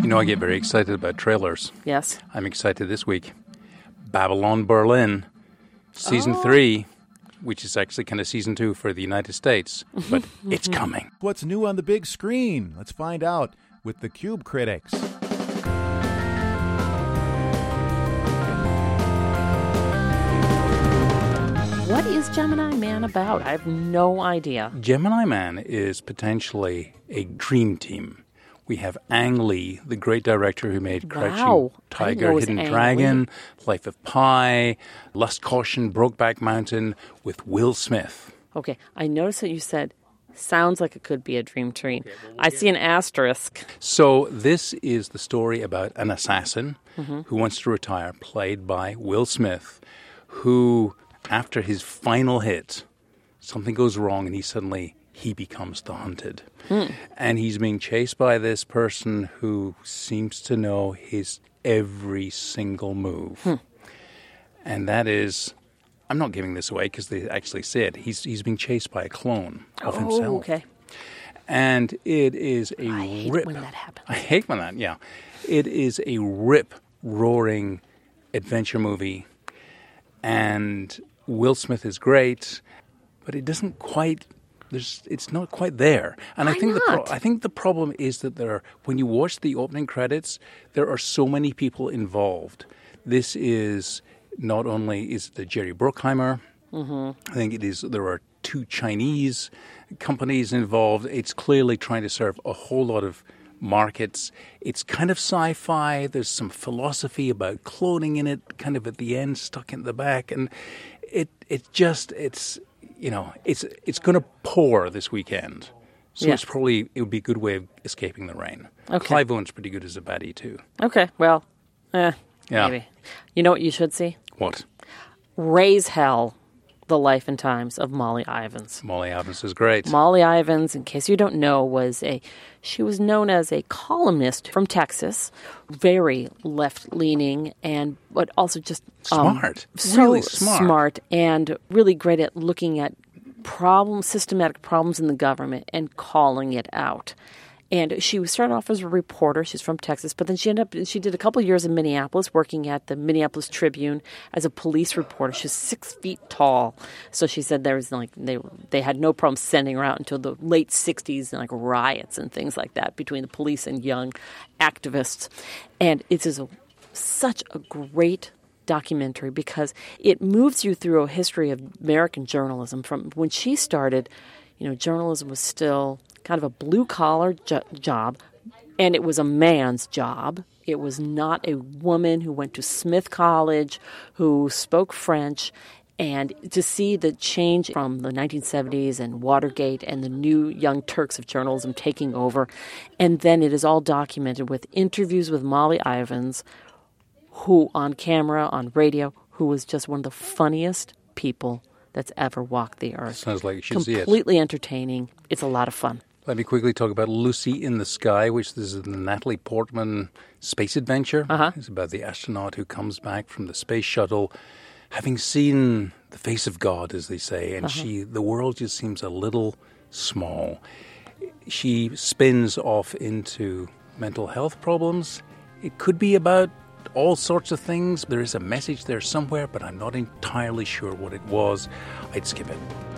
You know, I get very excited about trailers. Yes. I'm excited this week. Babylon Berlin, Season 3, which is actually kind of Season 2 for the United States, but it's coming. What's new on the big screen? Let's find out with the Cube critics. What is Gemini Man about? I have no idea. Gemini Man is potentially a dream team. We have Ang Lee, the great director who made Crouching Tiger, Hidden Dragon, Life of Pi, Lust, Caution, Brokeback Mountain, with Will Smith. Okay, I noticed that you said, sounds like it could be a dream team. I see an asterisk. So this is the story about an assassin who wants to retire, played by Will Smith, who, after his final hit, something goes wrong and he becomes the hunted. And he's being chased by this person who seems to know his every single move. And that is, I'm not giving this away because they actually say it, he's being chased by a clone of himself. Okay. And it is a I hate rip. when that happens. I hate when that, yeah. It is a rip-roaring adventure movie. And Will Smith is great, but it doesn't quite... it's not quite there. And I think the problem is that when you watch the opening credits, there are so many people involved. This is not only is the Jerry Bruckheimer. I think there are 2 Chinese companies involved. It's clearly trying to serve a whole lot of markets. It's kind of sci-fi. There's some philosophy about cloning in it, kind of at the end, stuck in the back, and it's going to pour this weekend. So it would be a good way of escaping the rain. Okay. Clive Owen's pretty good as a baddie, too. Okay, well, maybe. You know what you should see? What? Raise Hell, The Life and Times of Molly Ivins. Molly Ivins is great. Molly Ivins, in case you don't know, she was known as a columnist from Texas, very left-leaning, but also just... smart. Really smart. And really great at looking at systematic problems in the government and calling it out. And she started off as a reporter. She's from Texas, but then she did a couple of years in Minneapolis, working at the Minneapolis Tribune as a police reporter. She's 6 feet tall, so she said there was they had no problem sending her out until the late '60s, and riots and things like that between the police and young activists. And it is such a great documentary because it moves you through a history of American journalism from when she started. Journalism was still kind of a blue-collar job, and it was a man's job. It was not a woman who went to Smith College, who spoke French, and to see the change from the 1970s and Watergate and the new Young Turks of journalism taking over, and then it is all documented with interviews with Molly Ivins, who on camera, on radio, who was just one of the funniest people that's ever walked the earth. Sounds like you should see it. Completely entertaining. It's a lot of fun. Let me quickly talk about Lucy in the Sky, which is the Natalie Portman space adventure. It's about the astronaut who comes back from the space shuttle, having seen the face of God, as they say, and the world just seems a little small. She spins off into mental health problems. It could be about all sorts of things. There is a message there somewhere, but I'm not entirely sure what it was. I'd skip it.